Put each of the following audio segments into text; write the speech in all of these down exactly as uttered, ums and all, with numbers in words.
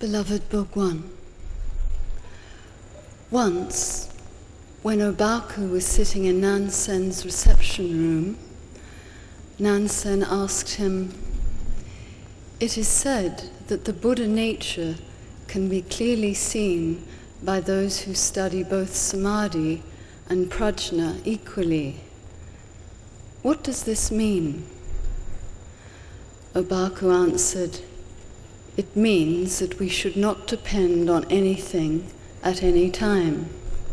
Beloved Bhagwan, once, when Obaku was sitting in Nansen's reception room, Nansen asked him, "It is said that the Buddha nature can be clearly seen by those who study both samadhi and prajna equally. What does this mean?" Obaku answered, "It means that we should not depend on anything at any time."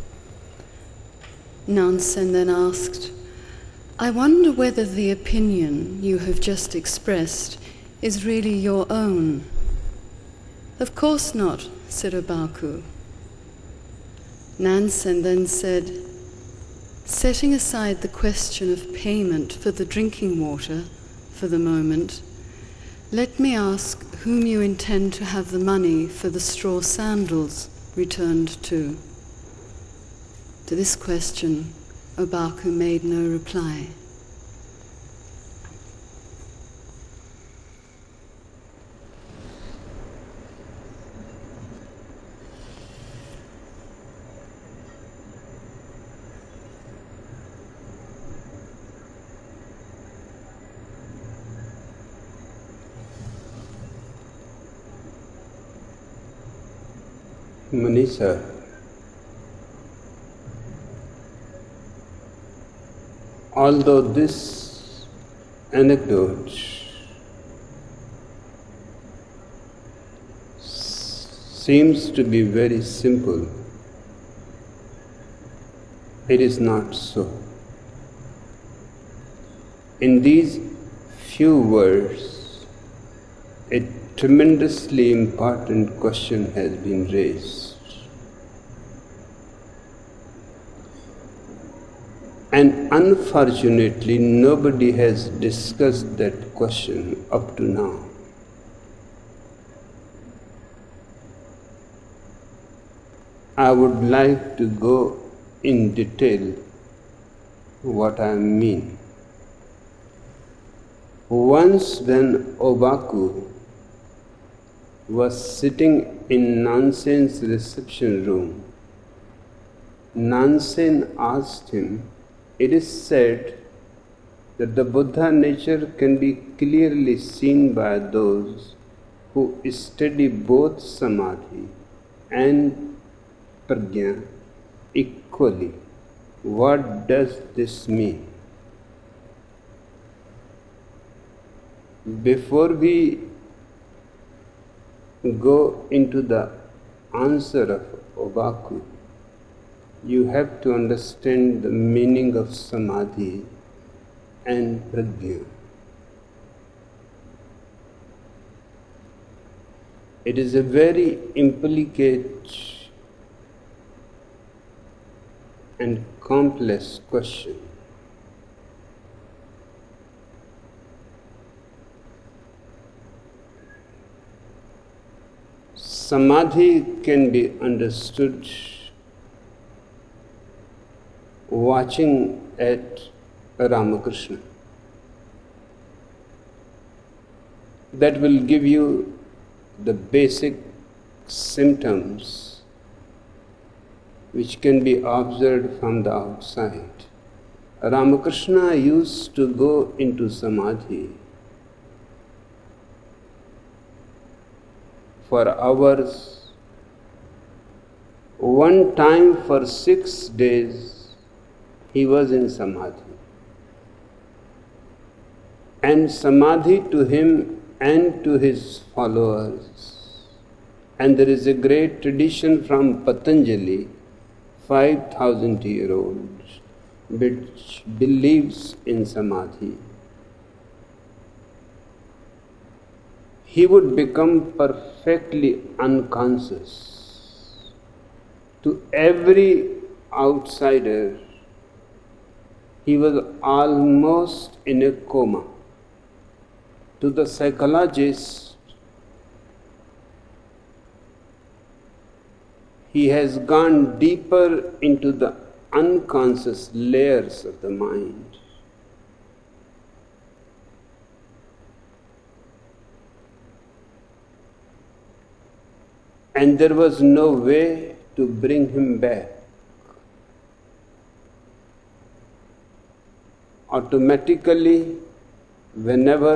Nansen then asked, "I wonder whether the opinion you have just expressed is really your own." "Of course not," said Obaku. Nansen then said, "Setting aside the question of payment for the drinking water for the moment, let me ask whom you intend to have the money for the straw sandals returned to." To this question, Obaku made no reply. Manisha, although this anecdote seems to be very simple, it is not so. In these few words, a tremendously important question has been raised. And unfortunately, nobody has discussed that question up to now. I would like to go in detail what I mean. Once when Obaku was sitting in Nansen's reception room, Nansen asked him, "It is said that the Buddha nature can be clearly seen by those who study both samadhi and prajna equally. What does this mean?" Before we go into the answer of Obaku, you have to understand the meaning of samadhi and prajna. It is a very implicate and complex question. Samadhi can be understood watching at Ramakrishna. That will give you the basic symptoms which can be observed from the outside. Ramakrishna used to go into samadhi for hours, one time for six days he was in samadhi. And samadhi to him and to his followers, and there is a great tradition from Patanjali, five thousand year old, which believes in samadhi. He would become perfectly unconscious. To every outsider, he was almost in a coma. To the psychologist, he has gone deeper into the unconscious layers of the mind. and there was no way to bring him back. Automatically, whenever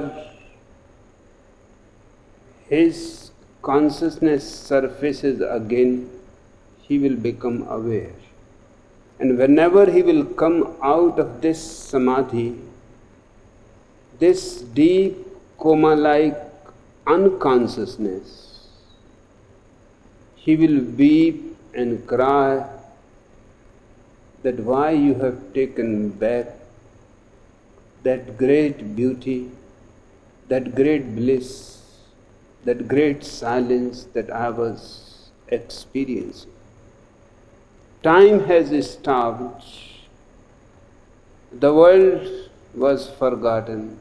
his consciousness surfaces again, he will become aware. And whenever he will come out of this samadhi, this deep coma-like unconsciousness, he will weep and cry that why you have taken back that great beauty, that great bliss, that great silence that I was experiencing. Time has stopped. The world was forgotten.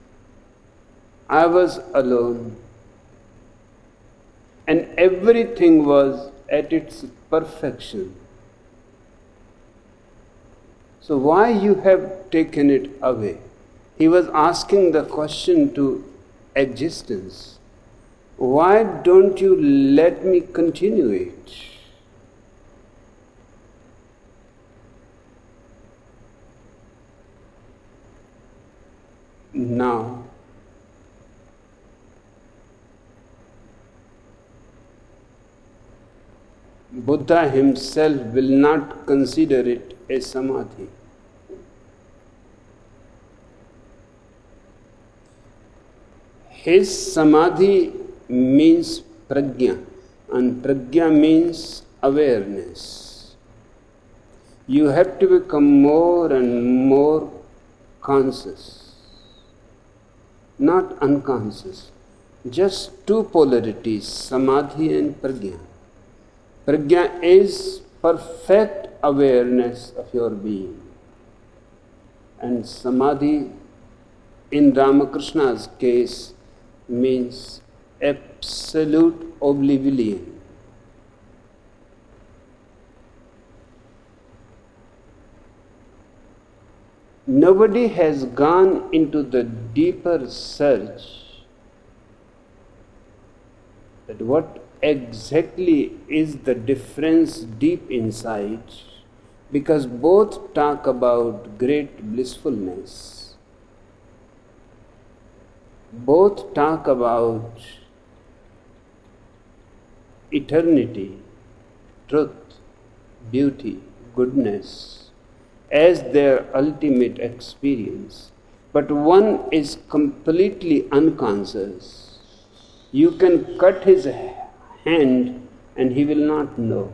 I was alone. And everything was at its perfection. So why you have taken it away? He was asking the question to existence. Why don't you let me continue it? Now, Buddha himself will not consider it a samadhi. His samadhi means prajna, and prajna means awareness. You have to become more and more conscious, not unconscious. Just two polarities, samadhi and prajna. Prajna is perfect awareness of your being. And samadhi, in Ramakrishna's case, means absolute oblivion. Nobody has gone into the deeper search that what exactly is the difference deep inside, because both talk about great blissfulness. Both talk about eternity, truth, beauty, goodness as their ultimate experience. But one is completely unconscious. You can cut his hand and he will not know.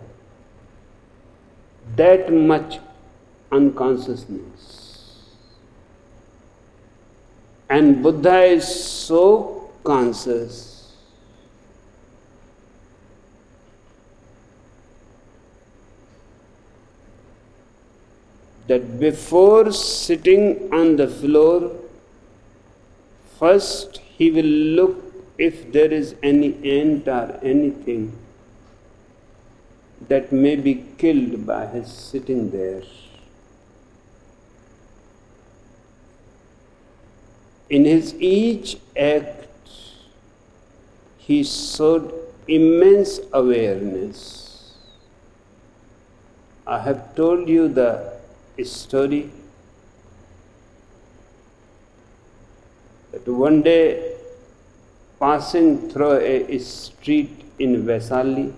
That much unconsciousness. And Buddha is so conscious that before sitting on the floor, first he will look if there is any ant or anything that may be killed by his sitting there. In his each act, he showed immense awareness. I have told you the story that one day, passing through a street in Vaisali,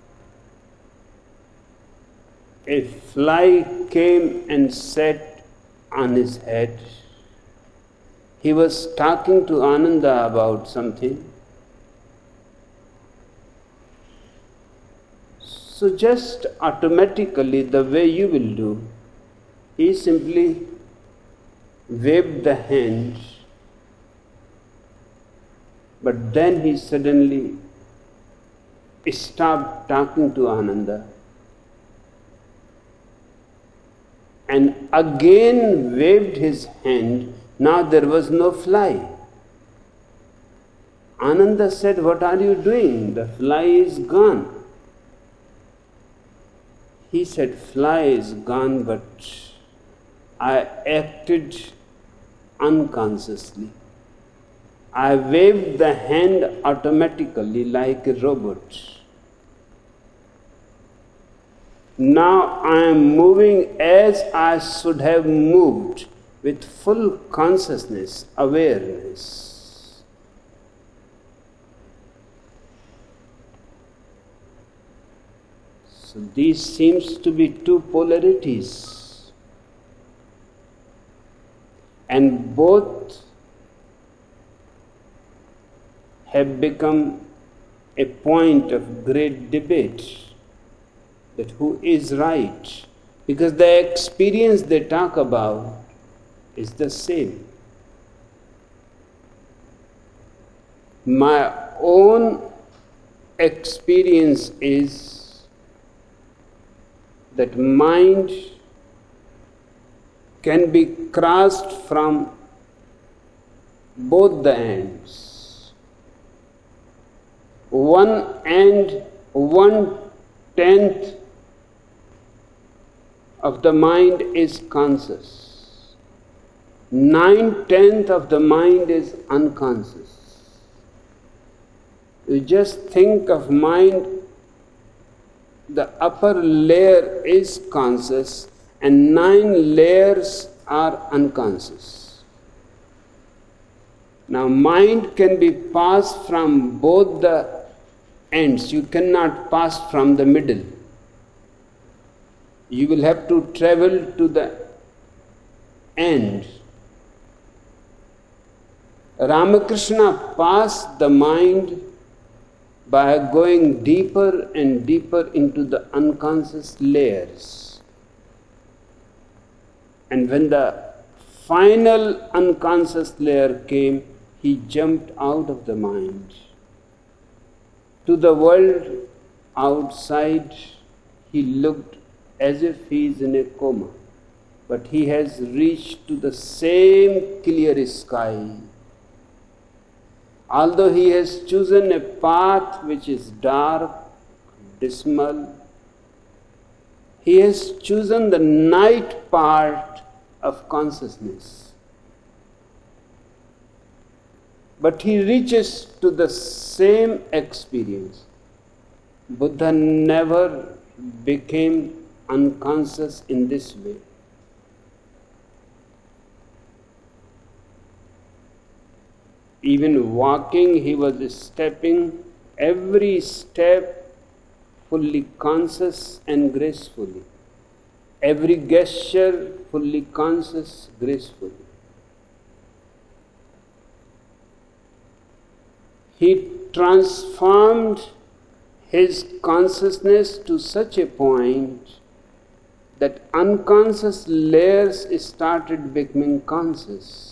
a fly came and sat on his head. He was talking to Ananda about something. So just automatically, the way you will do, he simply waved the hand, but then he suddenly stopped talking to Ananda and again waved his hand. Now there was no fly. Ananda said, "What are you doing? The fly is gone." He said, "Fly is gone, but I acted unconsciously. I waved the hand automatically like a robot. Now I am moving as I should have moved, with full consciousness, awareness. So these seems to be two polarities, and both have become a point of great debate, that who is right, because the experience they talk about is the same. My own experience is that mind can be crossed from both the ends. One end, one tenth of the mind is conscious. Nine tenth of the mind is unconscious. You just think of mind, the upper layer is conscious and nine layers are unconscious. Now mind can be passed from both the ends. You cannot pass from the middle. You will have to travel to the end. Ramakrishna passed the mind by going deeper and deeper into the unconscious layers. And when the final unconscious layer came, he jumped out of the mind. To the world outside, he looked as if he is in a coma, but he has reached to the same clear sky. Although he has chosen a path which is dark, dismal, he has chosen the night part of consciousness. But he reaches to the same experience. Buddha never became unconscious in this way. Even walking, he was stepping, every step fully conscious and gracefully. Every gesture fully conscious, gracefully. He transformed his consciousness to such a point that unconscious layers started becoming conscious.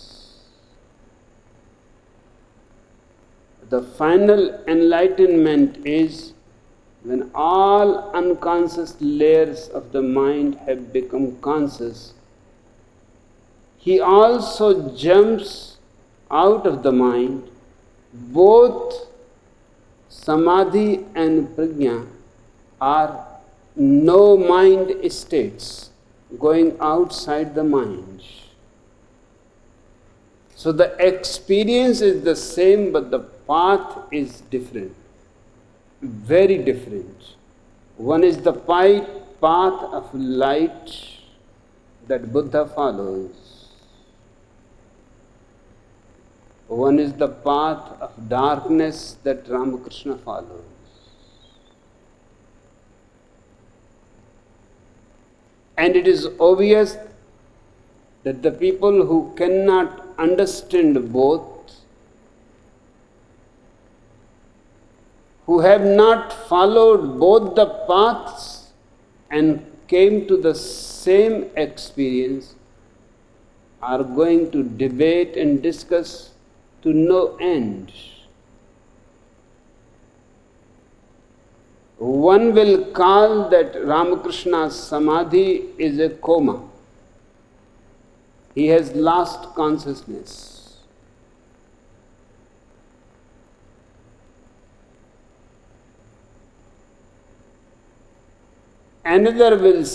The final enlightenment is when all unconscious layers of the mind have become conscious. He also jumps out of the mind. Both samadhi and prajna are no mind states, going outside the mind. So the experience is the same, but the path is different, very different. One is the path of light that Buddha follows. One is the path of darkness that Ramakrishna follows. And it is obvious that the people who cannot understand both, who have not followed both the paths and came to the same experience, are going to debate and discuss to no end. One will call that Ramakrishna's samadhi is a coma. He has lost consciousness. Another will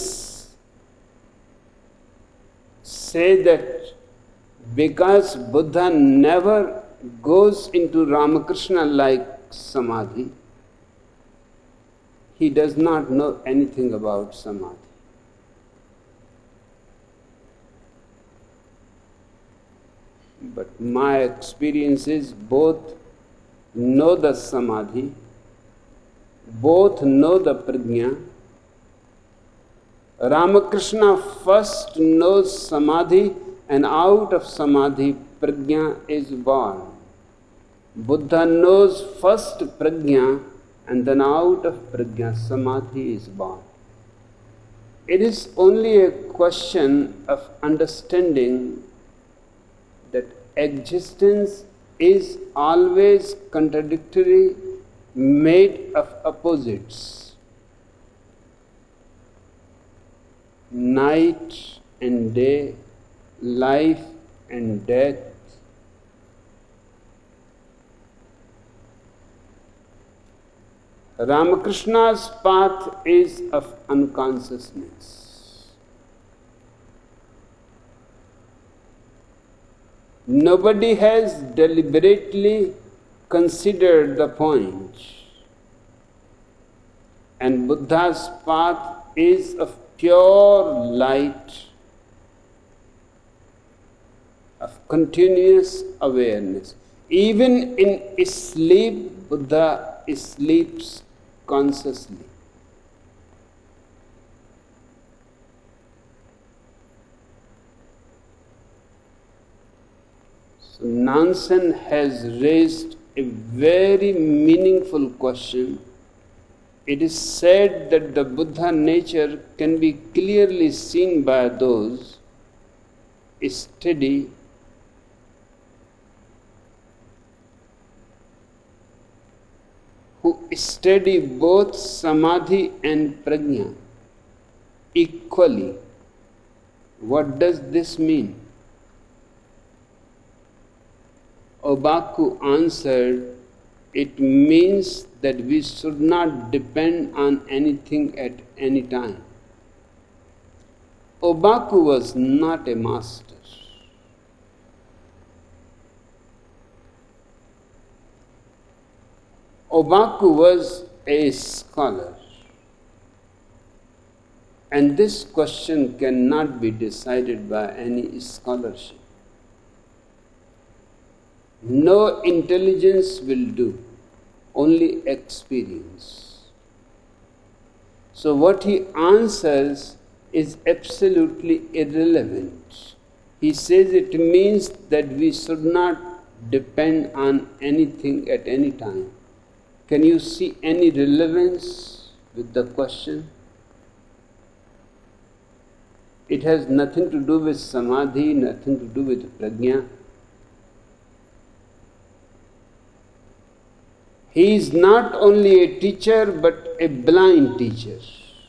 say that because Buddha never goes into Ramakrishna-like samadhi, he does not know anything about samadhi. But my experience is both know the samadhi, both know the prajna. Ramakrishna first knows samadhi, and out of samadhi prajna is born. Buddha knows first prajna, and then out of prajna samadhi is born. It is only a question of understanding that existence is always contradictory, made of opposites. Night and day, life and death. Ramakrishna's path is of unconsciousness. Nobody has deliberately considered the point. And Buddha's path is of pure light, of continuous awareness. Even in sleep, Buddha sleeps consciously. So Nansen has raised a very meaningful question. It is said that the Buddha nature can be clearly seen by those steady, who study both samadhi and prajna equally. What does this mean? Obaku answered, it means that we should not depend on anything at any time. Obaku was not a master. Obaku was a scholar. And this question cannot be decided by any scholarship. No intelligence will do, only experience. So what he answers is absolutely irrelevant. He says it means that we should not depend on anything at any time. Can you see any relevance with the question? It has nothing to do with samadhi, nothing to do with prajna. He is not only a teacher, but a blind teacher.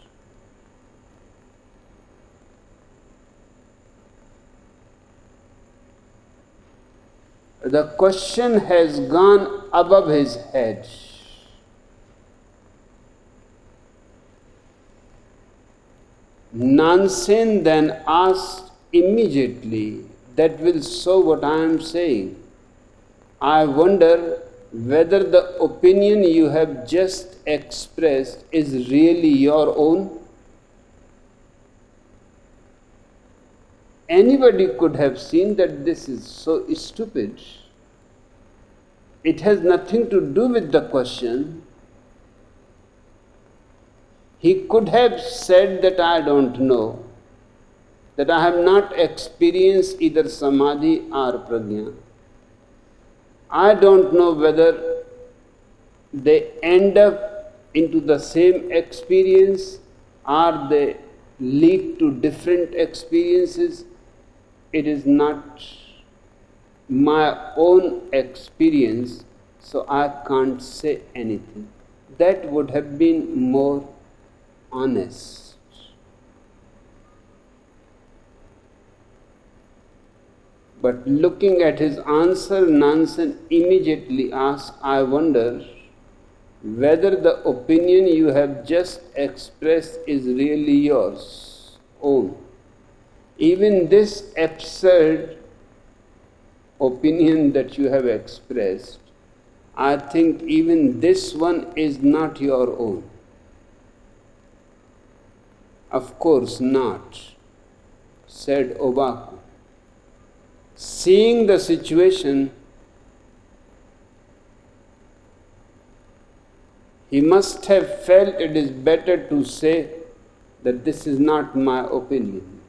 The question has gone above his head. Nansen then asked immediately, that will show what I am saying. I wonder whether the opinion you have just expressed is really your own. Anybody could have seen that this is so stupid. It has nothing to do with the question. He could have said that I don't know, that I have not experienced either samadhi or prajna. I don't know whether they end up into the same experience or they lead to different experiences. It is not my own experience, so I can't say anything. That would have been more honest. But looking at his answer, Nansen immediately asked, I wonder whether the opinion you have just expressed is really yours own. Even this absurd opinion that you have expressed, I think even this one is not your own. Of course not, said Obaku. Seeing the situation, he must have felt it is better to say that this is not my opinion.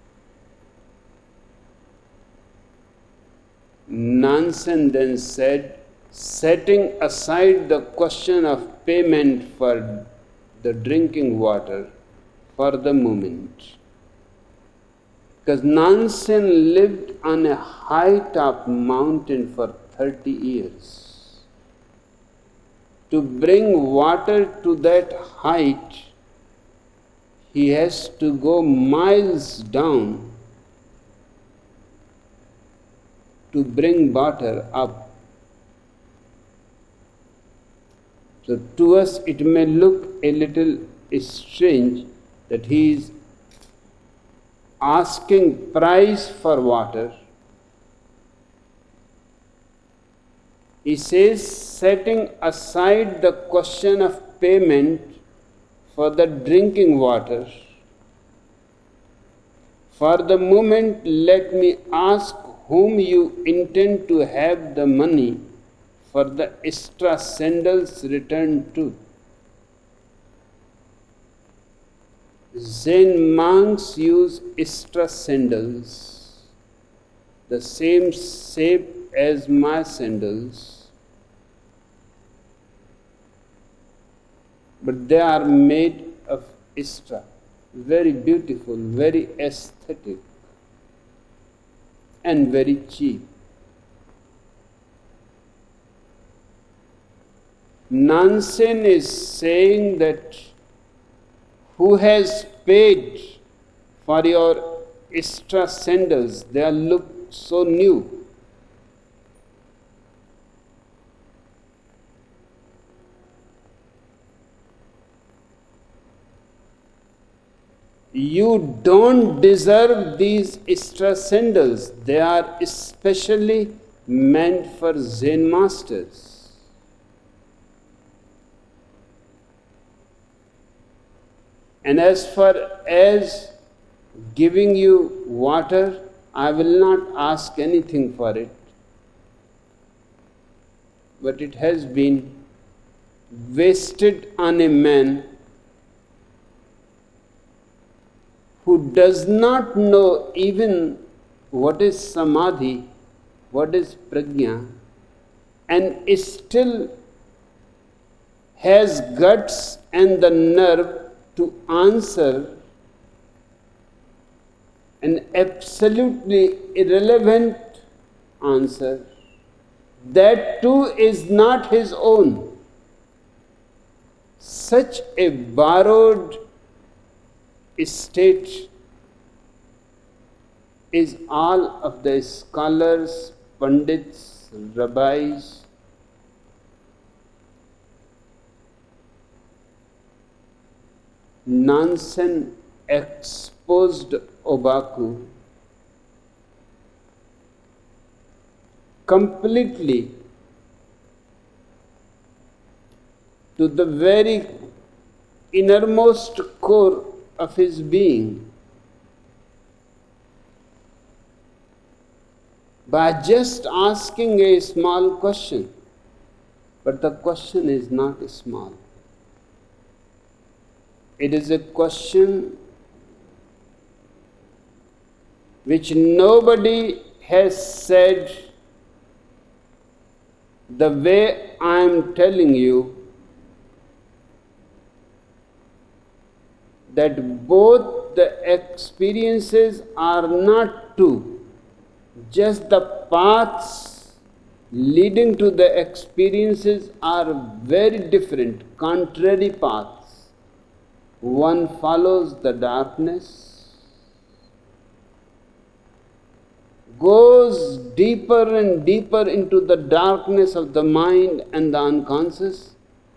Nansen then said, setting aside the question of payment for the drinking water for the moment, because Nansen lived on a high-top mountain for thirty years. To bring water to that height, he has to go miles down to bring water up. So to us it may look a little strange that he is asking price for water. He says, setting aside the question of payment for the drinking water, for the moment let me ask whom you intend to have the money for the extra sandals returned to. Zen monks use extra sandals, the same shape as my sandals, but they are made of extra, very beautiful, very aesthetic, and very cheap. Nansen is saying that who has paid for your extra sandals? They look so new. You don't deserve these extra sandals. They are especially meant for Zen masters. And as far as giving you water, I will not ask anything for it. But it has been wasted on a man who does not know even what is samadhi, what is prajna, and still has guts and the nerve to answer an absolutely irrelevant answer. That too is not his own. Such a borrowed state is all of the scholars, pandits, rabbis, Nansen exposed Obaku completely to the very innermost core of his being by just asking a small question. But the question is not small. It is a question which nobody has said the way I am telling you, that both the experiences are not two, just the paths leading to the experiences are very different, contrary paths. One follows the darkness, goes deeper and deeper into the darkness of the mind and the unconscious,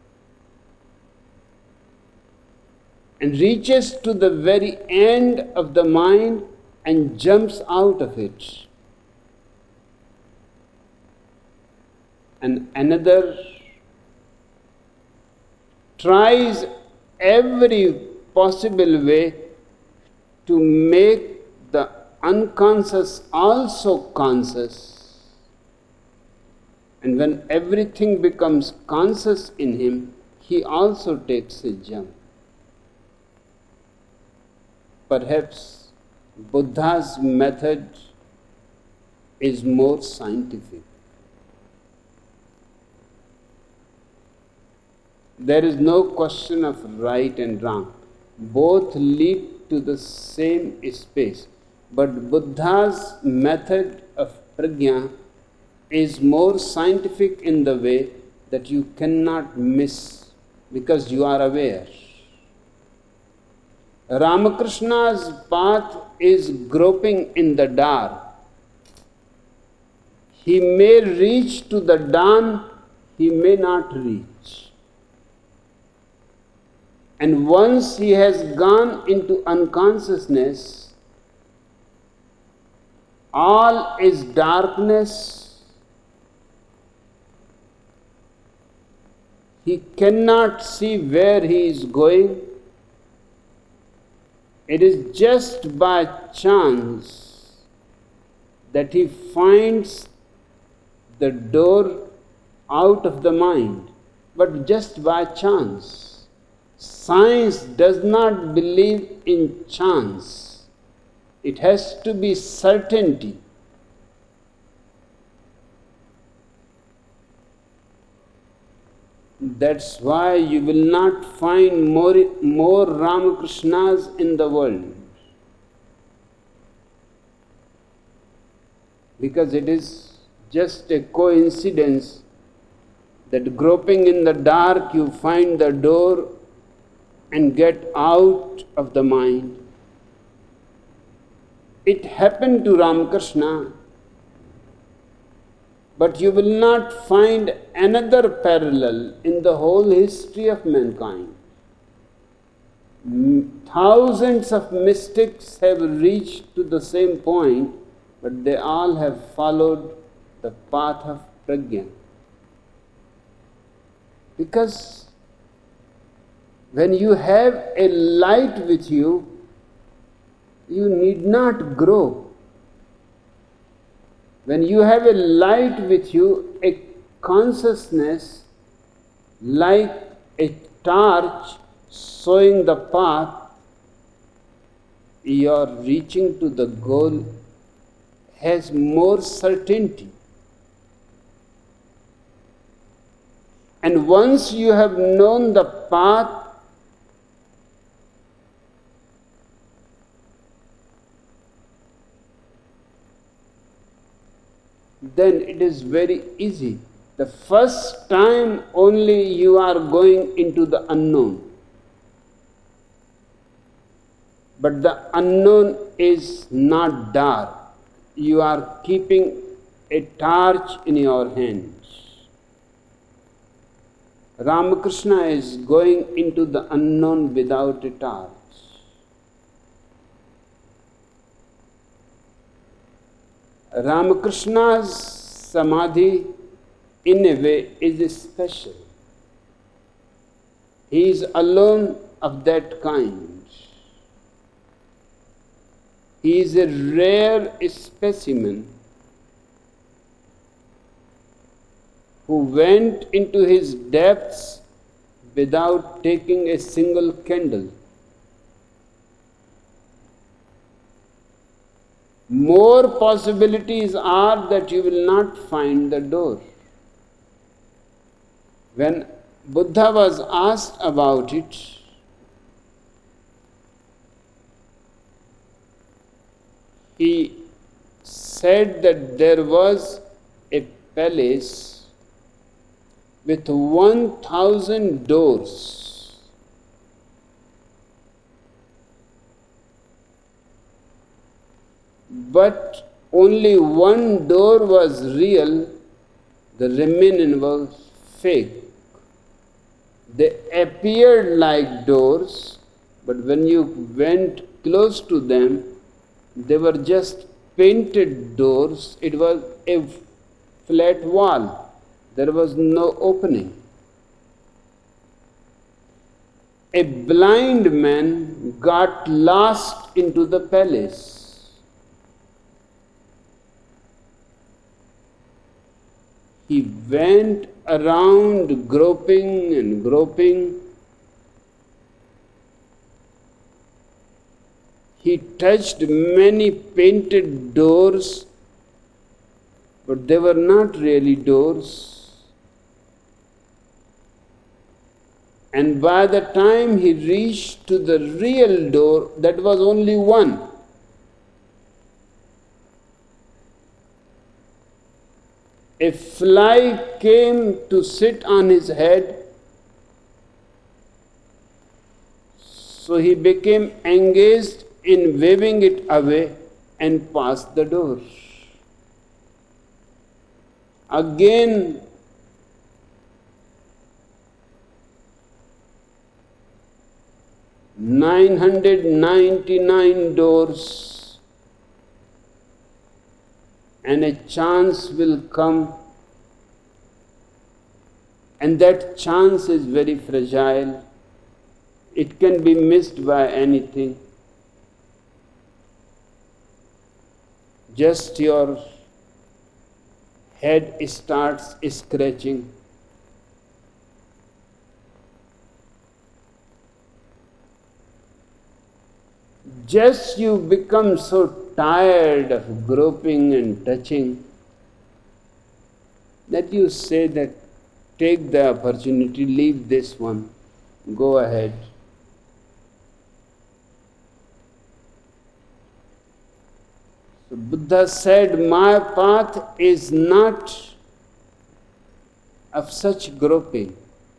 and reaches to the very end of the mind and jumps out of it. And another tries every possible way to make the unconscious also conscious. And when everything becomes conscious in him, he also takes a jump. Perhaps Buddha's method is more scientific. There is no question of right and wrong. Both lead to the same space. But Buddha's method of prajna is more scientific in the way that you cannot miss because you are aware. Ramakrishna's path is groping in the dark. He may reach to the dawn, he may not reach. And once he has gone into unconsciousness, all is darkness. He cannot see where he is going. It is just by chance that he finds the door out of the mind, but just by chance. Science does not believe in chance. It has to be certainty. That's why you will not find more, more Ramakrishnas in the world. Because it is just a coincidence that groping in the dark you find the door and get out of the mind. It happened to Ramakrishna, but you will not find another parallel in the whole history of mankind. Thousands of mystics have reached to the same point, but they all have followed the path of prajna. Because when you have a light with you, you need not grow. When you have a light with you, a consciousness like a torch showing the path, your reaching to the goal has more certainty. And once you have known the path, then it is very easy. The first time only you are going into the unknown. But the unknown is not dark. You are keeping a torch in your hands. Ramakrishna is going into the unknown without a torch. Ramakrishna's samadhi, in a way, is special. He is alone of that kind. He is a rare specimen who went into his depths without taking a single candle. More possibilities are that you will not find the door. When Buddha was asked about it, he said that there was a palace with one thousand doors. But only one door was real, the remaining was fake. They appeared like doors, but when you went close to them, they were just painted doors. It was a flat wall. There was no opening. a blind man got lost into the palace. He went around groping and groping. He touched many painted doors, but they were not really doors. And by the time he reached to the real door, that was only one. A fly came to sit on his head, so he became engaged in waving it away and passed the door. Again, nine hundred ninety-nine doors, and a chance will come, and that chance is very fragile. It can be missed by anything. Just your head starts scratching. Just you become so tired of groping and touching that you say that take the opportunity, leave this one, go ahead. So Buddha said, my path is not of such groping.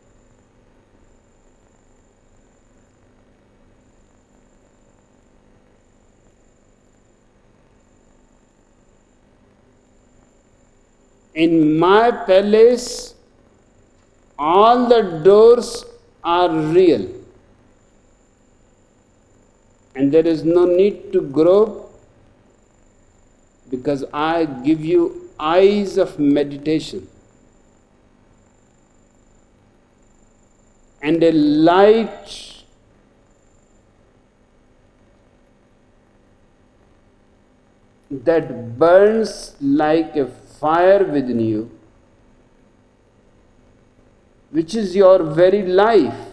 In my palace, all the doors are real, and there is no need to grope, because I give you eyes of meditation and a light that burns like a fire within you, which is your very life.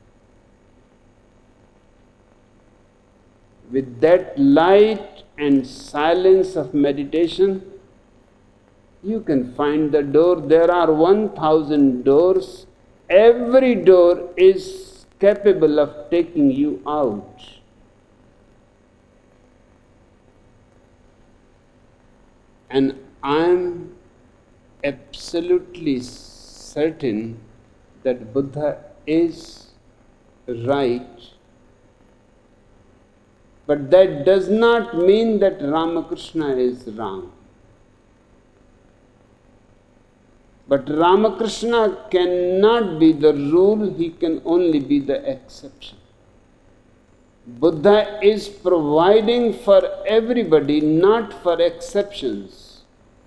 With that light and silence of meditation, you can find the door. There are one thousand doors. Every door is capable of taking you out. And I am absolutely certain that Buddha is right. But that does not mean that Ramakrishna is wrong. But Ramakrishna cannot be the rule, he can only be the exception. Buddha is providing for everybody, not for exceptions.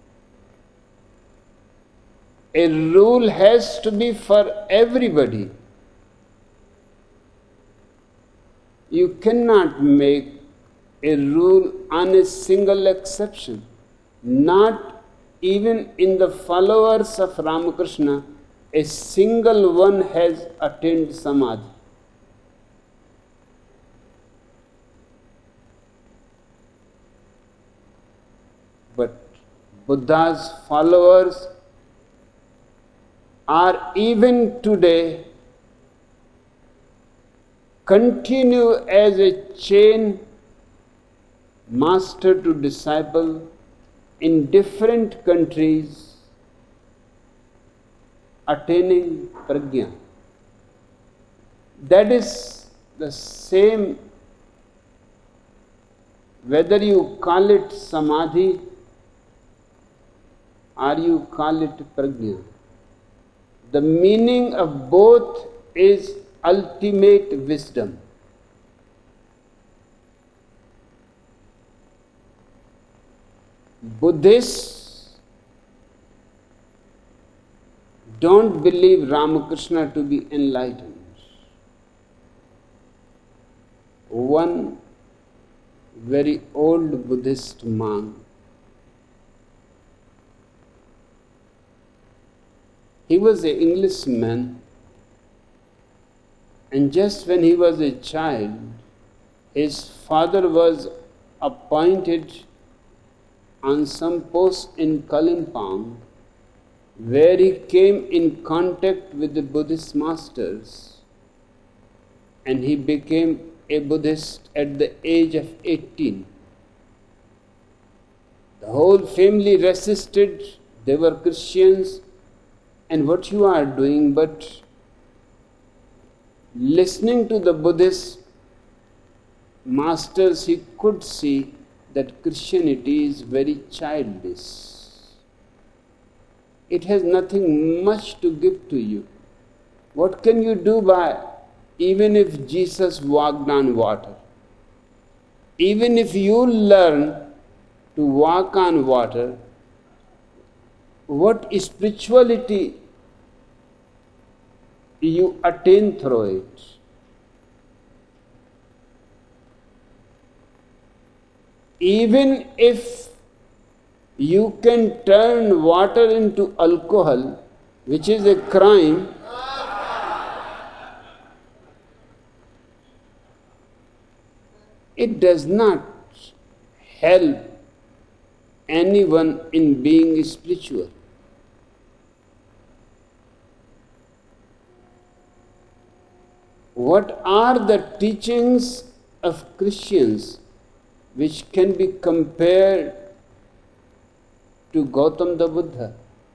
A rule has to be for everybody. You cannot make a rule on a single exception. Not even in the followers of Ramakrishna, a single one has attained samadhi. But Buddha's followers are even today continue as a chain, master to disciple, in different countries, attaining prajna. That is the same, whether you call it samadhi or you call it prajna. The meaning of both is ultimate wisdom. Buddhists don't believe Ramakrishna to be enlightened. one very old Buddhist monk. He was an Englishman, and just when he was a child, his father was appointed on some post in Kalimpong, where he came in contact with the Buddhist masters, and he became a Buddhist at the age of eighteen. The whole family resisted. They were Christians. And what you are doing, but listening to the Buddhist masters, he could see that Christianity is very childish. It has nothing much to give to you. What can you do by, even if Jesus walked on water? Even if you learn to walk on water, what spirituality you attain through it? Even if you can turn water into alcohol, which is a crime, it does not help anyone in being spiritual. What are the teachings of Christians which can be compared to Gautam the Buddha?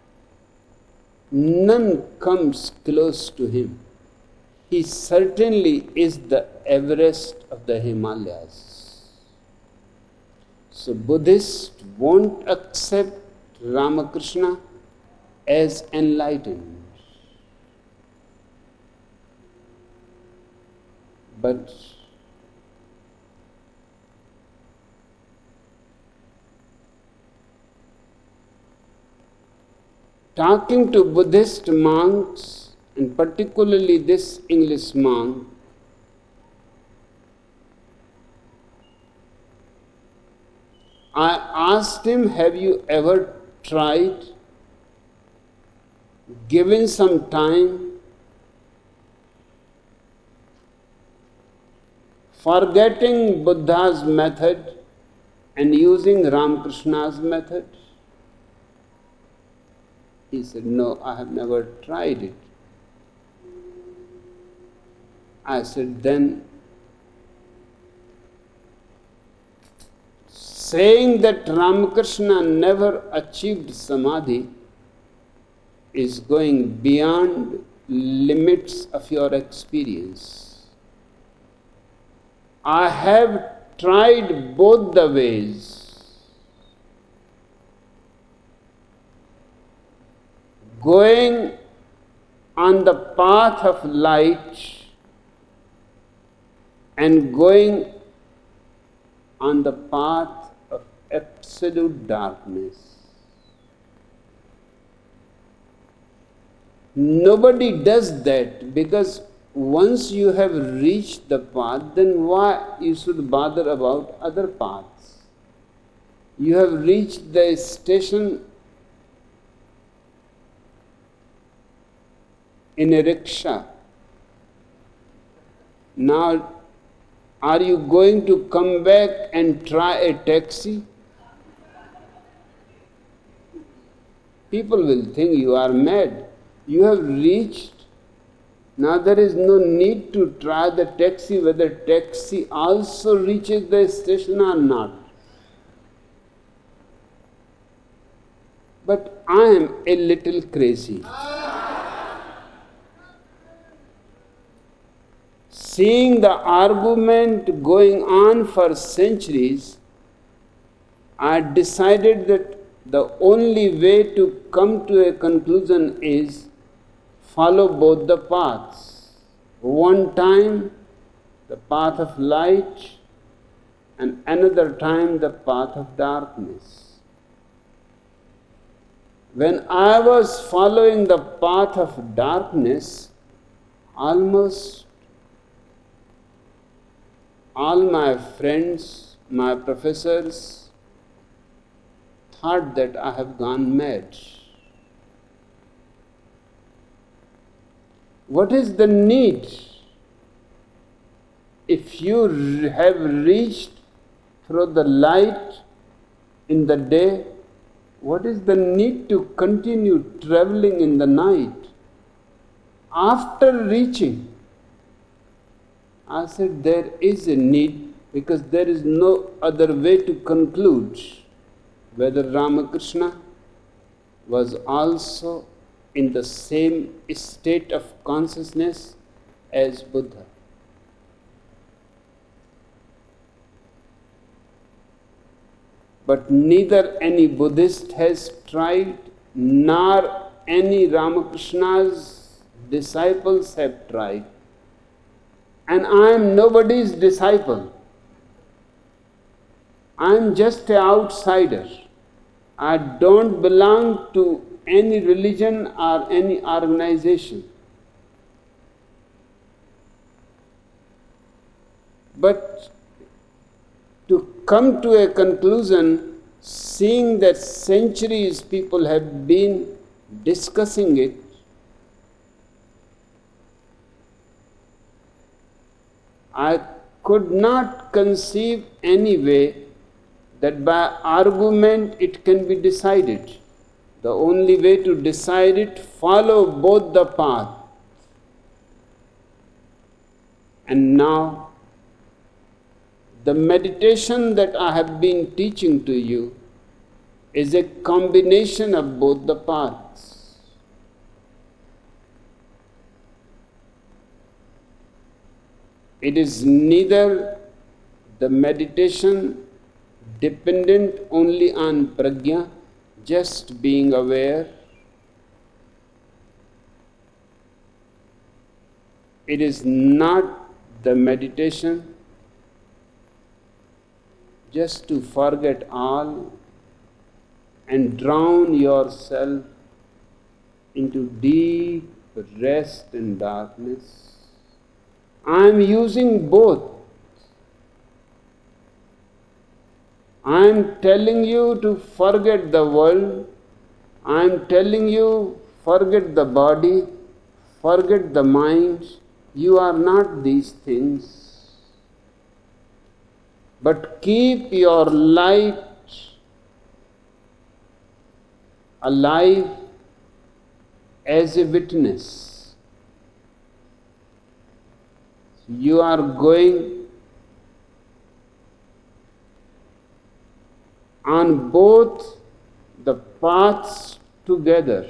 None comes close to him. He certainly is the Everest of the Himalayas. So Buddhists won't accept Ramakrishna as enlightened. But talking to Buddhist monks, and particularly this English monk, I asked him, have you ever tried giving some time, forgetting Buddha's method and using Ramakrishna's method? He said, no, I have never tried it. I said, then saying that Ramakrishna never achieved samadhi is going beyond limits of your experience. I have tried both the ways. Going on the path of light and going on the path of absolute darkness. Nobody does that, because once you have reached the path, then why you should bother about other paths? You have reached the station in a rickshaw. Now, are you going to come back and try a taxi? People will think you are mad. You have reached. Now there is no need to try the taxi, whether taxi also reaches the station or not. But I am a little crazy. Seeing the argument going on for centuries, I decided that the only way to come to a conclusion is follow both the paths. One time the path of light, and another time the path of darkness. When I was following the path of darkness, almost all my friends, my professors thought that I have gone mad. What is the need? If you have reached through the light in the day, what is the need to continue traveling in the night? After reaching, I said there is a need, because there is no other way to conclude whether Ramakrishna was also in the same state of consciousness as Buddha. But neither any Buddhist has tried, nor any Ramakrishna's disciples have tried. And I am nobody's disciple. I am just an outsider. I don't belong to any religion or any organization. But to come to a conclusion, seeing that centuries people have been discussing it, I could not conceive any way that by argument it can be decided. The only way to decide it, follow both the path. And now, the meditation that I have been teaching to you is a combination of both the paths. It is neither the meditation dependent only on prajna, just being aware. It is not the meditation just to forget all and drown yourself into deep rest and darkness. I am using both. I am telling you to forget the world. I am telling you forget the body, forget the mind. You are not these things. But keep your light alive as a witness. You are going on both the paths together.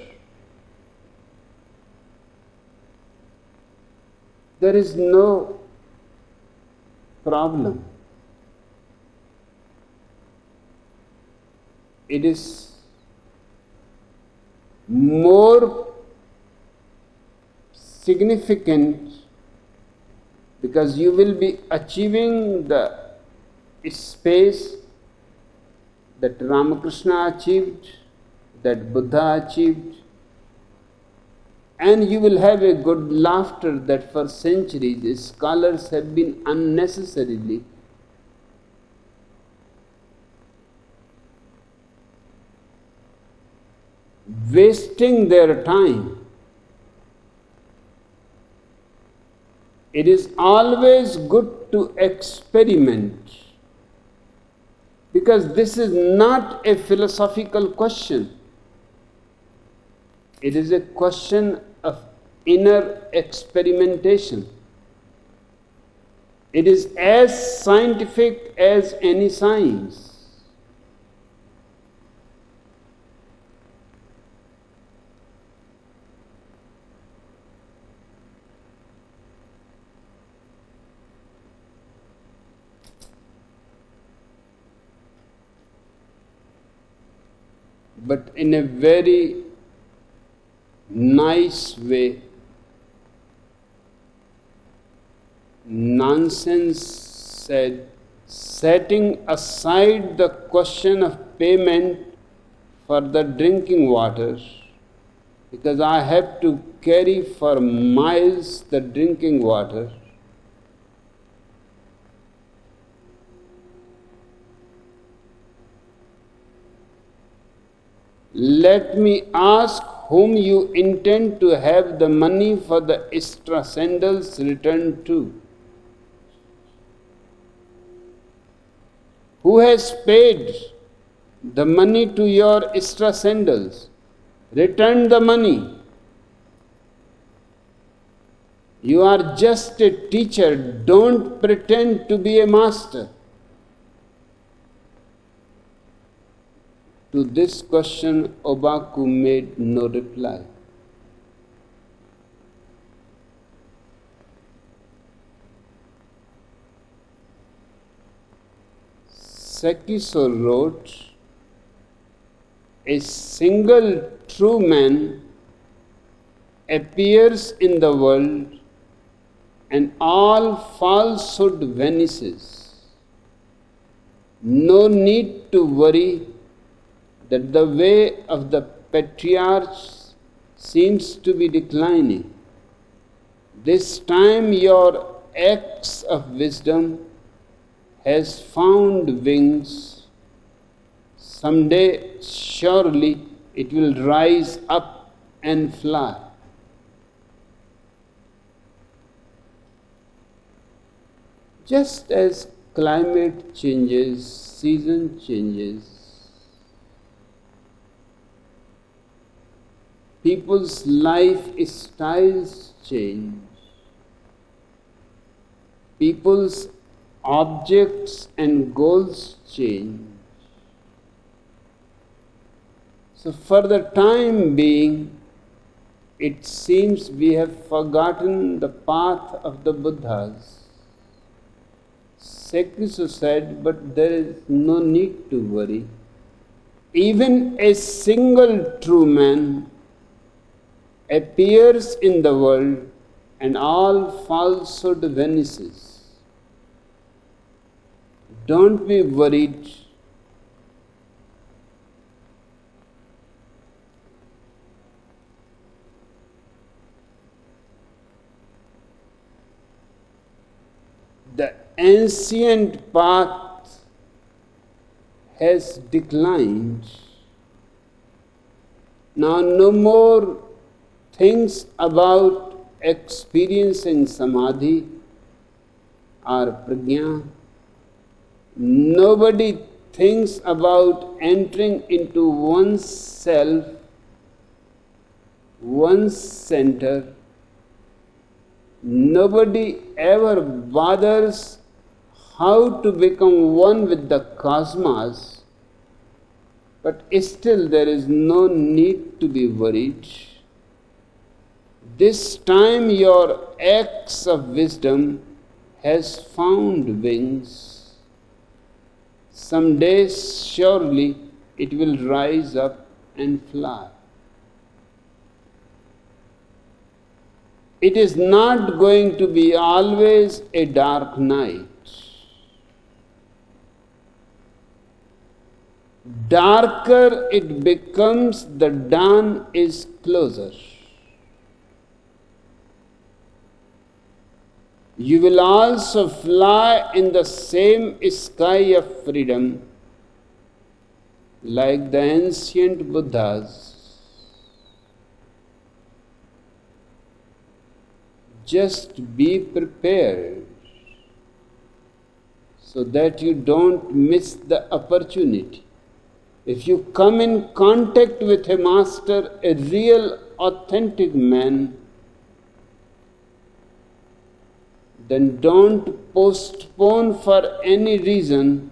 There is no problem. It is more significant because you will be achieving the space that Ramakrishna achieved, that Buddha achieved, and you will have a good laughter that for centuries scholars have been unnecessarily wasting their time. It is always good to experiment, because this is not a philosophical question. It is a question of inner experimentation. It is as scientific as any science. But in a very nice way, Nansen said, setting aside the question of payment for the drinking water, because I have to carry for miles the drinking water, Let me ask whom you intend to have the money for the extra sandals returned to. Who has paid the money to your extra sandals? Return the money. You are just a teacher. Don't pretend to be a master. To this question, Obaku made no reply. Sekiso wrote, a single true man appears in the world and all falsehood vanishes. No need to worry that the way of the patriarchs seems to be declining. This time your axe of wisdom has found wings. Someday surely it will rise up and fly. Just as climate changes, season changes, people's life styles change, people's objects and goals change. So for the time being, it seems we have forgotten the path of the Buddhas. Sekiso said, but there is no need to worry. Even a single true man appears in the world and all falsehood vanishes. Don't be worried. The ancient path has declined. Now no more things about experiencing samadhi or prajna. Nobody thinks about entering into one's self, one's center. Nobody ever bothers how to become one with the cosmos, but still there is no need to be worried. This time your axe of wisdom has found wings. Some days surely it will rise up and fly. It is not going to be always a dark night. Darker it becomes, the dawn is closer. You will also fly in the same sky of freedom like the ancient Buddhas. Just be prepared so that you don't miss the opportunity. If you come in contact with a master, a real, authentic man, then don't postpone for any reason.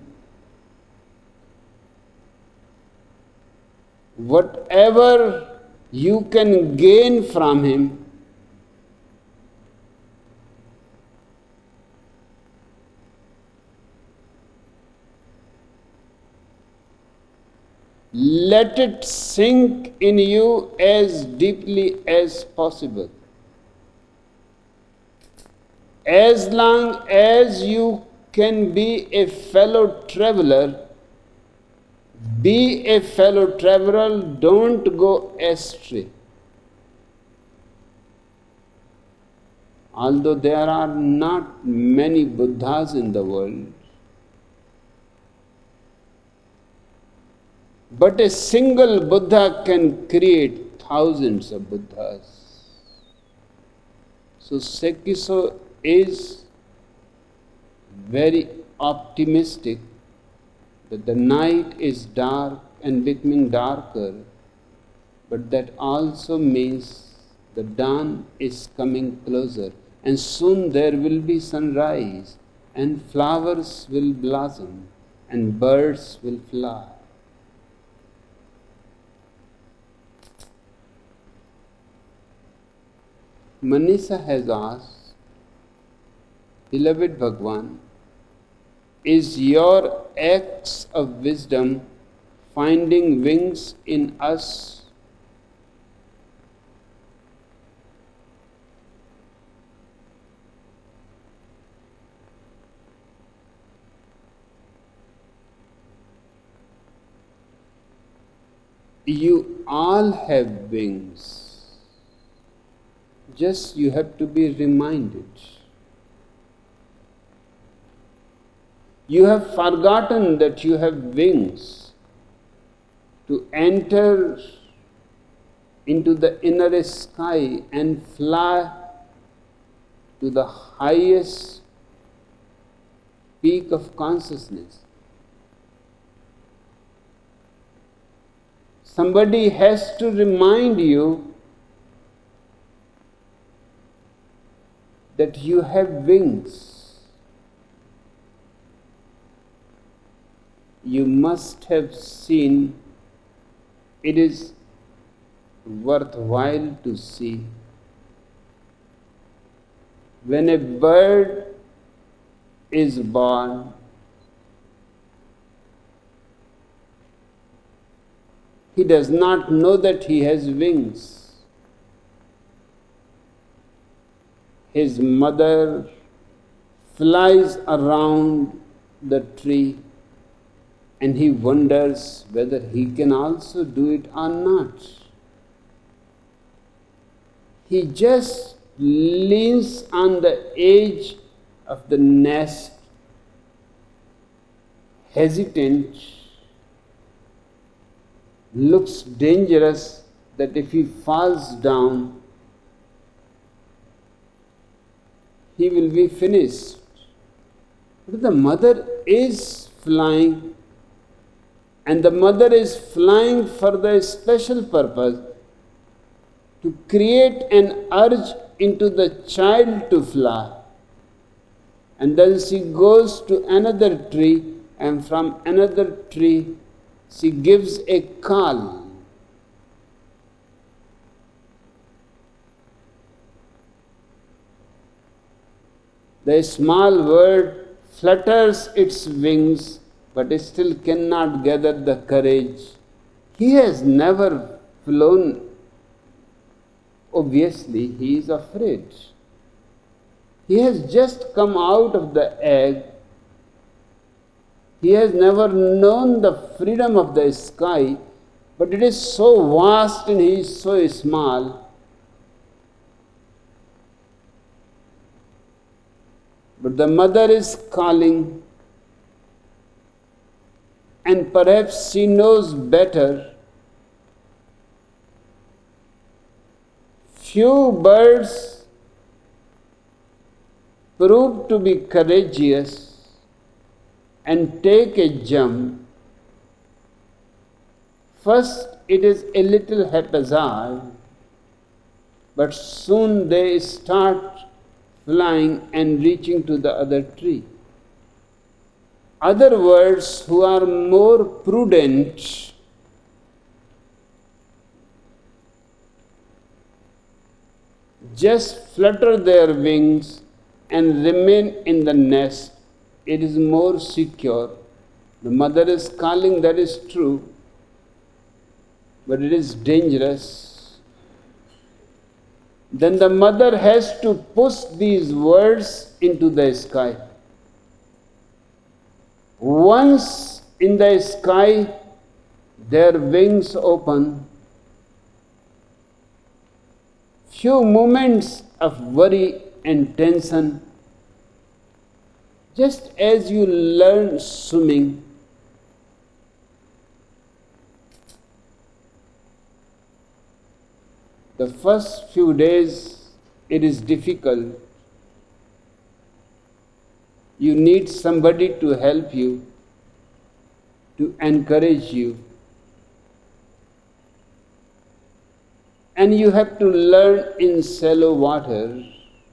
Whatever you can gain from him, let it sink in you as deeply as possible. As long as you can be a fellow traveler, be a fellow traveler, don't go astray. Although there are not many Buddhas in the world, But a single Buddha can create thousands of Buddhas. So Sekiso is very optimistic that the night is dark and becoming darker, but that also means the dawn is coming closer, and soon there will be sunrise, and flowers will blossom, and birds will fly. Manisha has asked, beloved Bhagwan, is your acts of wisdom finding wings in us? You all have wings. Just you have to be reminded. You have forgotten that you have wings to enter into the inner sky and fly to the highest peak of consciousness. Somebody has to remind you that you have wings. You must have seen it is worthwhile to see. When a bird is born, he does not know that he has wings. His mother flies around the tree and he wonders whether he can also do it or not. He just leans on the edge of the nest, hesitant, looks dangerous that if he falls down, he will be finished. But the mother is flying, and the mother is flying for the special purpose to create an urge into the child to fly. And then she goes to another tree, and from another tree she gives a call. The small bird flutters its wings, but it still cannot gather the courage. He has never flown. Obviously, he is afraid. He has just come out of the egg. He has never known the freedom of the sky, but it is so vast and he is so small. But the mother is calling, and perhaps she knows better. Few birds prove to be courageous and take a jump. First, it is a little haphazard, but soon they start flying and reaching to the other tree. Other birds who are more prudent just flutter their wings and remain in the nest. It is more secure. The mother is calling, that is true, but it is dangerous. Then the mother has to push these words into the sky. Once in the sky, their wings open. Few moments of worry and tension. Just as you learn swimming, The first few days it is difficult. You need somebody to help you, to encourage you. And you have to learn in shallow water.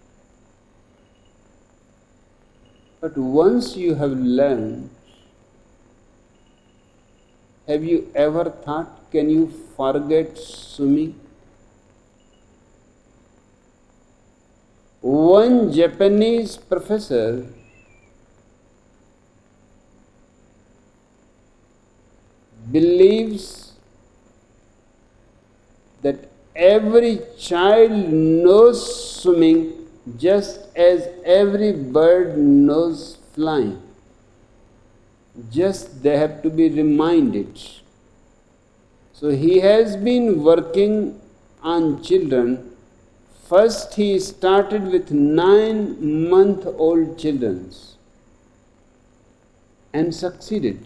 But once you have learned, have you ever thought, can you forget swimming? One Japanese professor believes that every child knows swimming just as every bird knows flying. Just they have to be reminded. So he has been working on children. First he started with nine-month-old children and succeeded.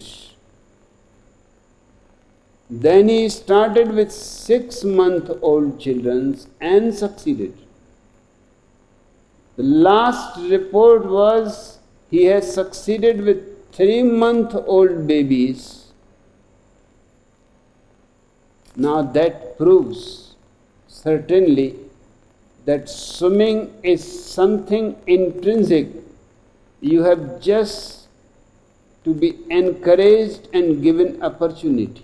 Then he started with six-month-old children and succeeded. The last report was he has succeeded with three-month-old babies. Now that proves certainly that swimming is something intrinsic. You have just to be encouraged and given opportunity.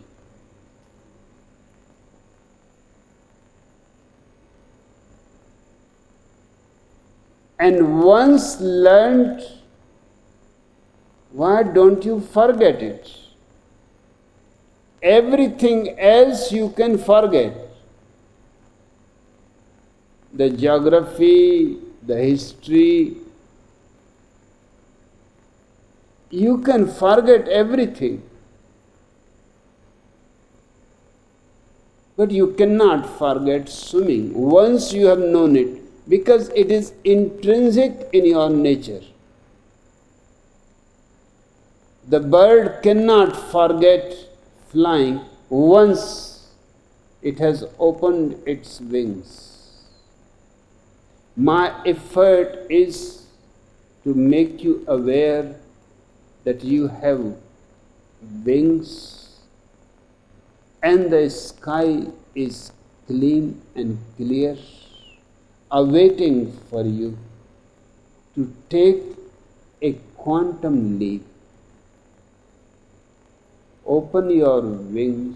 And once learned, why don't you forget it? Everything else you can forget. The geography, the history, you can forget everything. But you cannot forget swimming once you have known it, because it is intrinsic in your nature. The bird cannot forget flying once it has opened its wings. My effort is to make you aware that you have wings and the sky is clean and clear, awaiting for you to take a quantum leap. Open your wings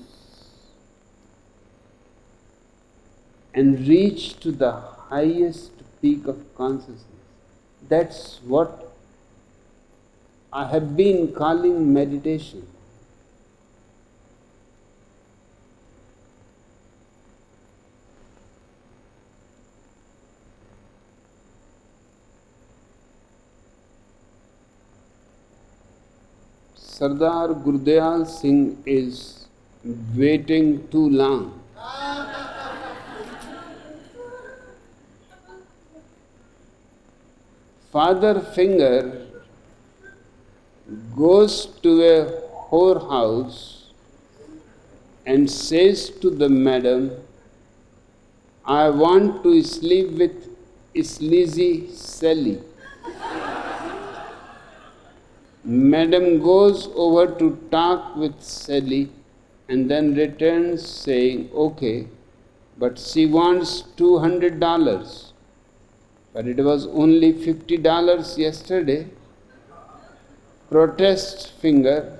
and reach to the highest peak of consciousness. That's what I have been calling meditation. Sardar Gurdial Singh is waiting too long. Father Finger goes to a whorehouse and says to the madam, I want to sleep with sleazy Sally. Madam goes over to talk with Sally and then returns saying, okay, but she wants two hundred dollars. But it was only fifty dollars yesterday. Protest Finger,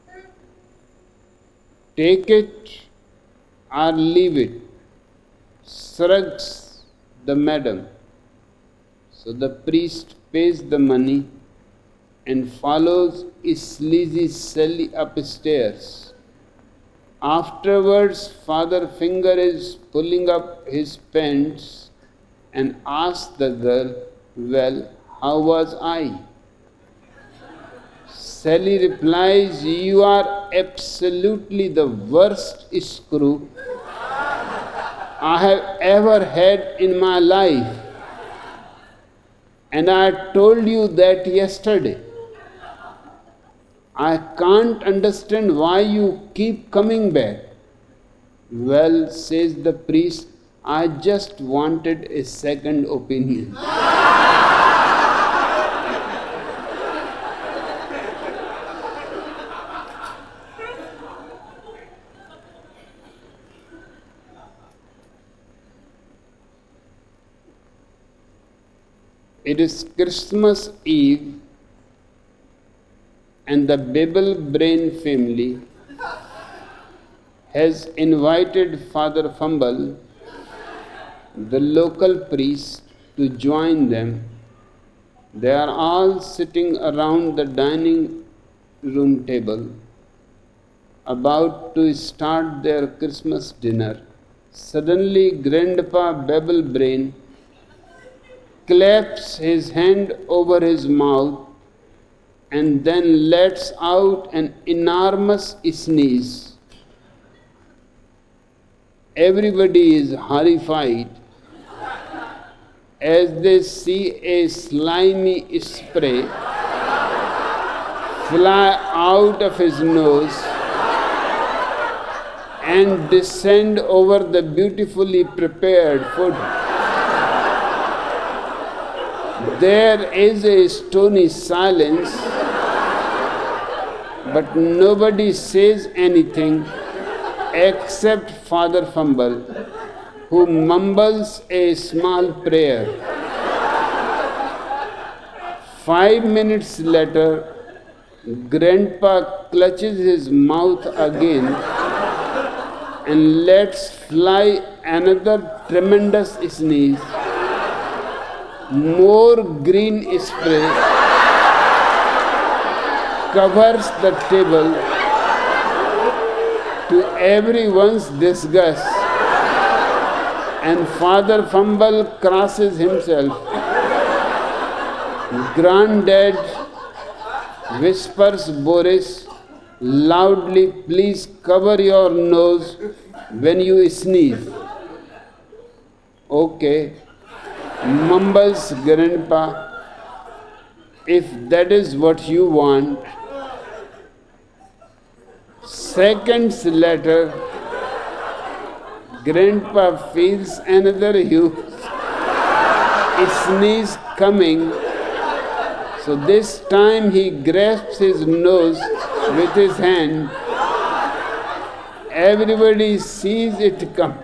take it or leave it. Shrugs the madam. So the priest pays the money and follows sleazy Sally upstairs. Afterwards, Father Finger is pulling up his pants and asks the girl, well, how was I? Sally replies, you are absolutely the worst screw I have ever had in my life. And I told you that yesterday. I can't understand why you keep coming back. Well, says the priest, I just wanted a second opinion. It is Christmas Eve, and the Babel Brain family has invited Father Fumble, the local priest, to join them. They are all sitting around the dining room table, about to start their Christmas dinner. Suddenly, Grandpa Babel Brain claps his hand over his mouth and then lets out an enormous sneeze. Everybody is horrified as they see a slimy spray fly out of his nose and descend over the beautifully prepared food. There is a stony silence, but nobody says anything except Father Fumble, who mumbles a small prayer. Five minutes later, Grandpa clutches his mouth again and lets fly another tremendous sneeze. More green spray covers the table, to everyone's disgust, and Father Fumble crosses himself. Granddad whispers Boris loudly, please cover your nose when you sneeze. Okay, mumbles Grandpa, if that is what you want. Seconds later, Grandpa feels another huge sneeze coming, so this time he grasps his nose with his hand. Everybody sees it come.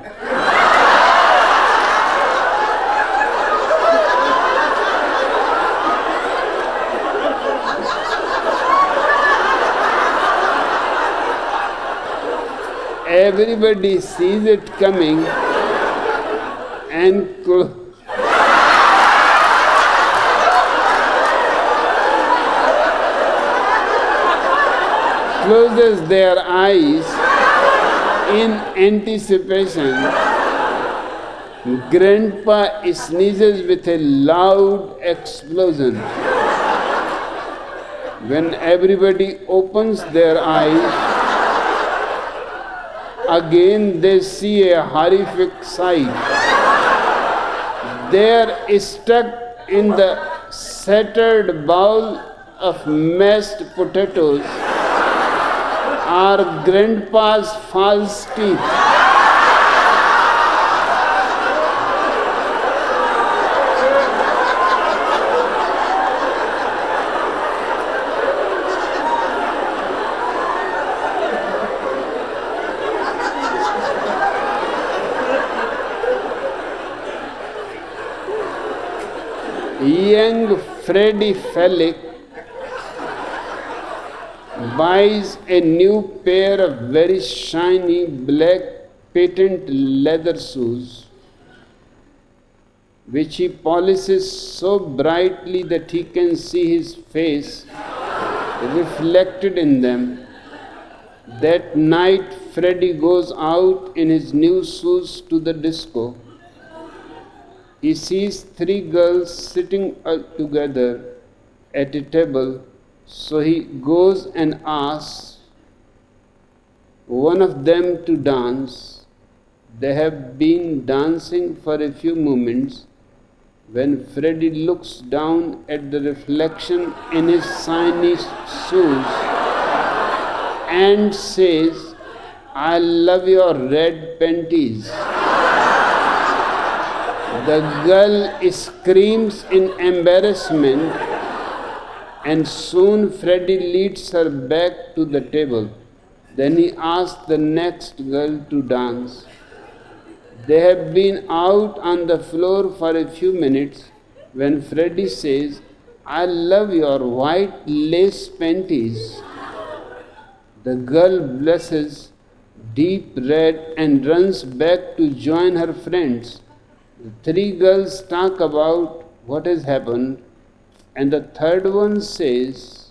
Everybody sees it coming and clo- closes their eyes in anticipation. Grandpa sneezes with a loud explosion. When everybody opens their eyes, again they see a horrific sight. There, stuck in the shattered bowl of mashed potatoes, are Grandpa's false teeth. Young Freddie Fellick buys a new pair of very shiny black patent leather shoes, which he polishes so brightly that he can see his face reflected in them. That night, Freddie goes out in his new shoes to the disco. He sees three girls sitting together at a table, so he goes and asks one of them to dance. They have been dancing for a few moments when Freddie looks down at the reflection in his shiny shoes and says, I love your red panties. The girl screams in embarrassment, and soon Freddy leads her back to the table. Then he asks the next girl to dance. They have been out on the floor for a few minutes when Freddy says, "I love your white lace panties." The girl blushes deep red and runs back to join her friends. The three girls talk about what has happened, and the third one says,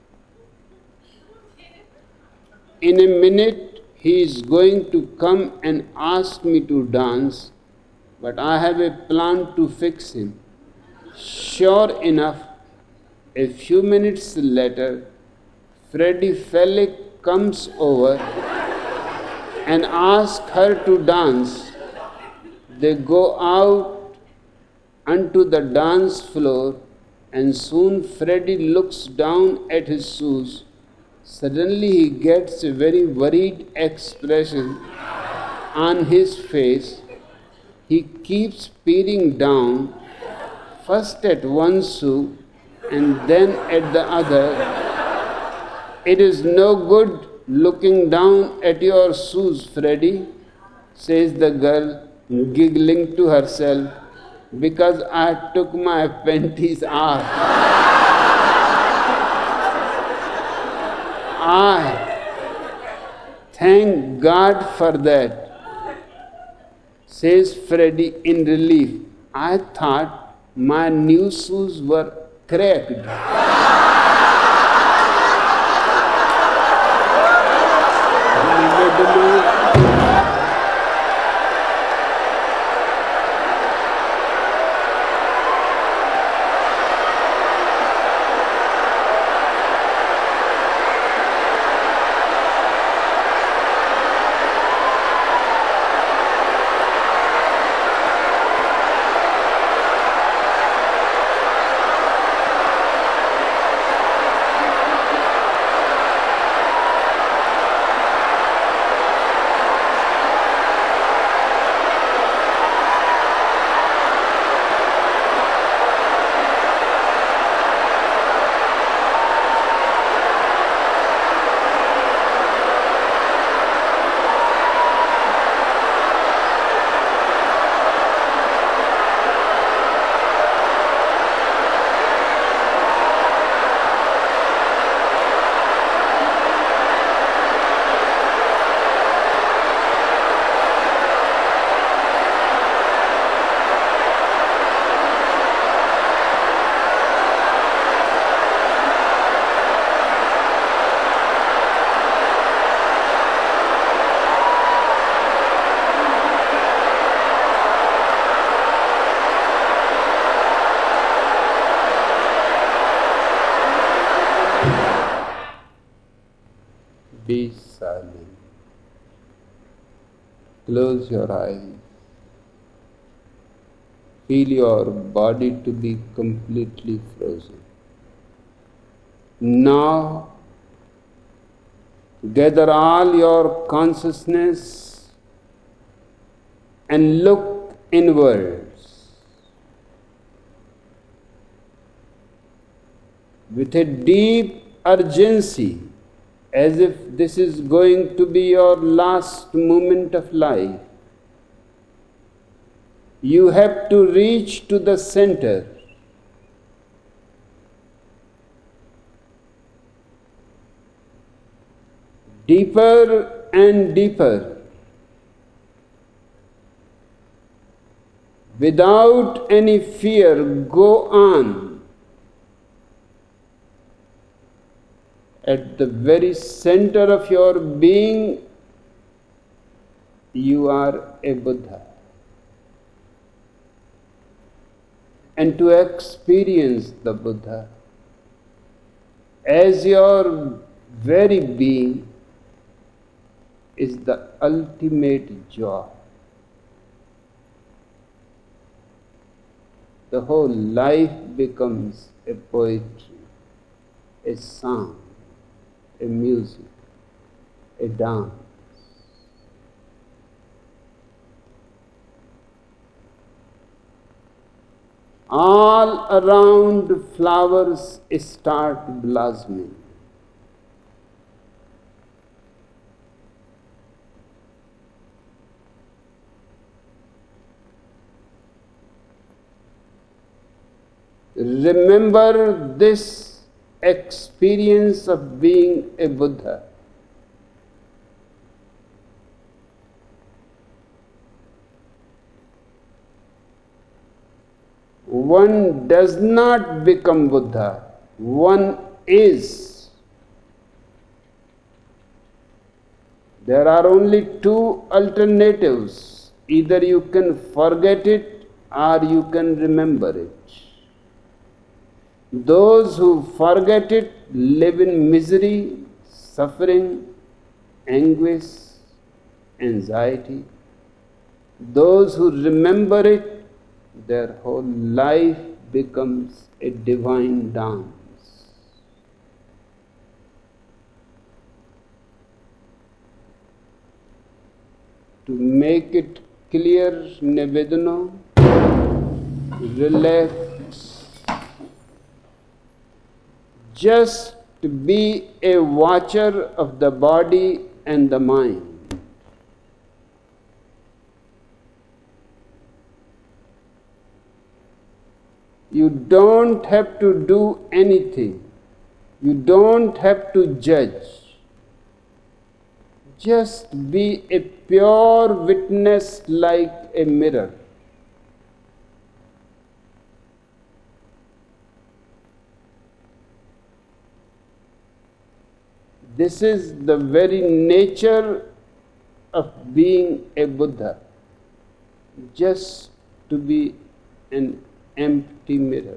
"In a minute he is going to come and ask me to dance, but I have a plan to fix him." Sure enough, a few minutes later, Freddy Fellick comes over and asks her to dance. They go out onto the dance floor, and soon Freddy looks down at his shoes. Suddenly he gets a very worried expression on his face. He keeps peering down, first at one shoe and then at the other. "It is no good looking down at your shoes, Freddy," says the girl, giggling to herself, "because I took my panties off." "I thank God for that," says Freddy in relief. "I thought my new shoes were cracked." Be silent. Close your eyes. Feel your body to be completely frozen. Now, gather all your consciousness and look inwards. With a deep urgency, as if this is going to be your last moment of life, you have to reach to the center. Deeper and deeper. Without any fear, go on. At the very center of your being, you are a Buddha. And to experience the Buddha as your very being is the ultimate joy. The whole life becomes a poetry, a song, a music, a dance. all around flowers start blossoming. Remember this experience of being a Buddha. One does not become Buddha, one is. There are only two alternatives. Either you can forget it or you can remember it. Those who forget it live in misery, suffering, anguish, anxiety. Those who remember it, their whole life becomes a divine dance. To make it clear, Nivedana, relax. Just be a watcher of the body and the mind. You don't have to do anything. You don't have to judge. Just be a pure witness like a mirror. This is the very nature of being a Buddha. Just to be an empty mirror.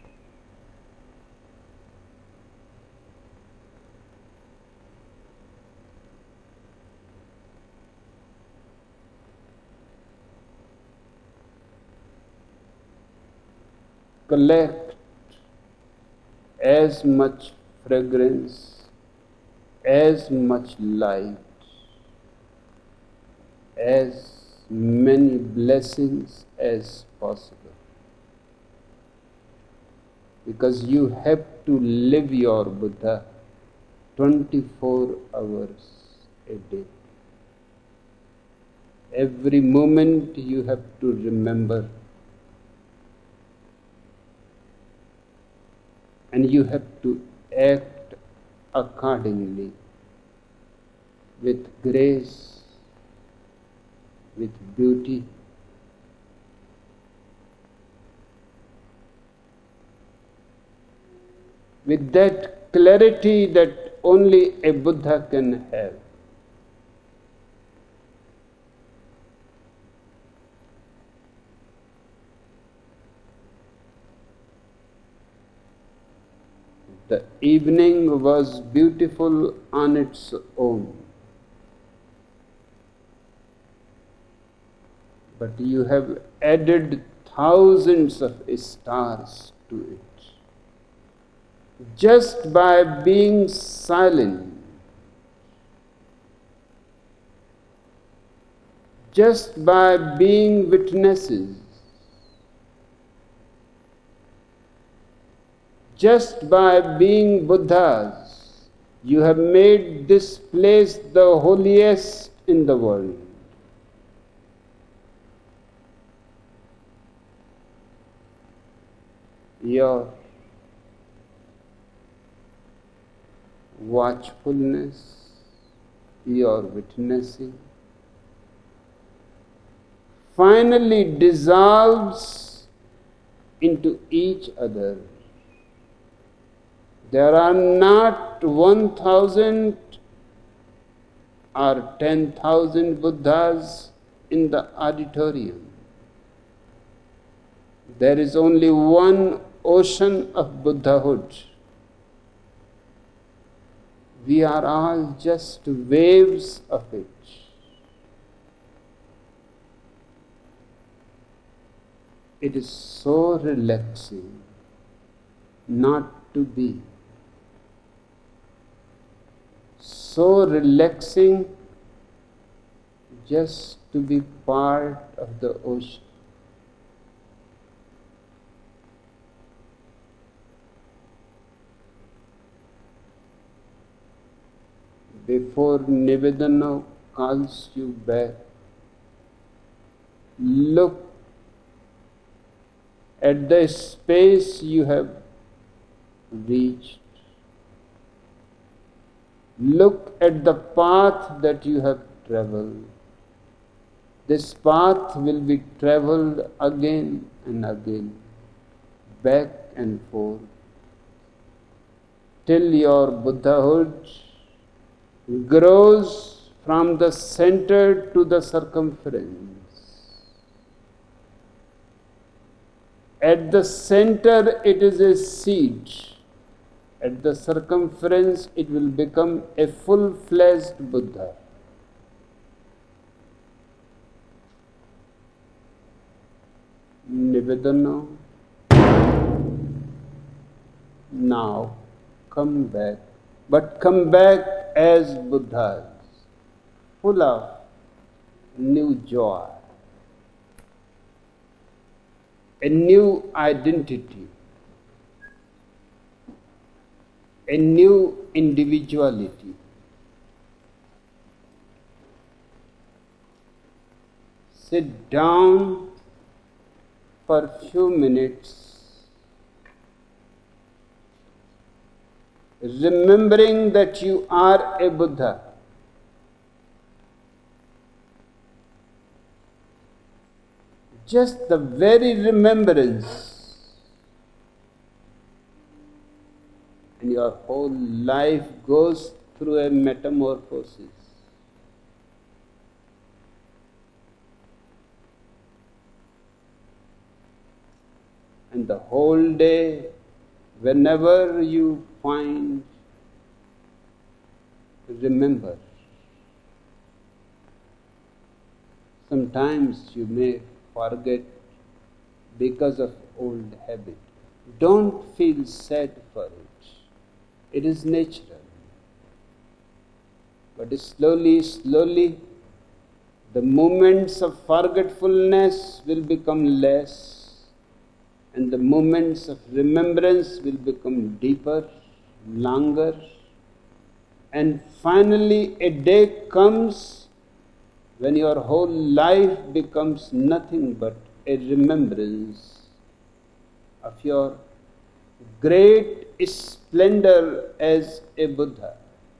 Collect as much fragrance, as much light, as many blessings as possible. Because you have to live your Buddha twenty-four hours a day. Every moment you have to remember, and you have to act accordingly, with grace, with beauty. With that clarity that only a Buddha can have. The evening was beautiful on its own. But you have added thousands of stars to it. Just by being silent, just by being witnesses, just by being Buddhas, you have made this place the holiest in the world. Your watchfulness, your witnessing, finally dissolves into each other. There are not one thousand or ten thousand Buddhas in the auditorium. There is only one ocean of Buddhahood. We are all just waves of it. It is so relaxing not to be. So relaxing just to be part of the ocean. Before Nivedana calls you back, look at the space you have reached. Look at the path that you have traveled. This path will be traveled again and again, back and forth, till your Buddhahood grows from the center to the circumference. At the center it is a seed. At the circumference it will become a full-fledged Buddha. Nivedana, now come back, but come back as Buddhas, full of new joy, a new identity, a new individuality. Sit down for a few minutes, remembering that you are a Buddha. Just the very remembrance, and your whole life goes through a metamorphosis. And the whole day, whenever you find, remember. Sometimes you may forget because of old habit. Don't feel sad for it. It is natural. But slowly, slowly, the moments of forgetfulness will become less, and the moments of remembrance will become deeper, longer, and finally a day comes when your whole life becomes nothing but a remembrance of your great splendor as a Buddha.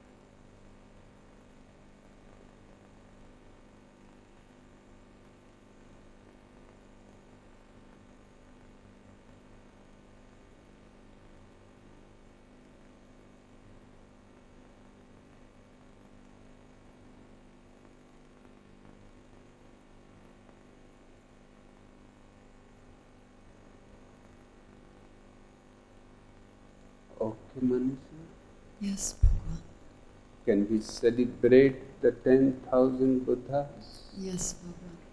Okay, Manasa? Yes, Bhagavan. Can we celebrate the ten thousand Buddhas? Yes, Bhagavan.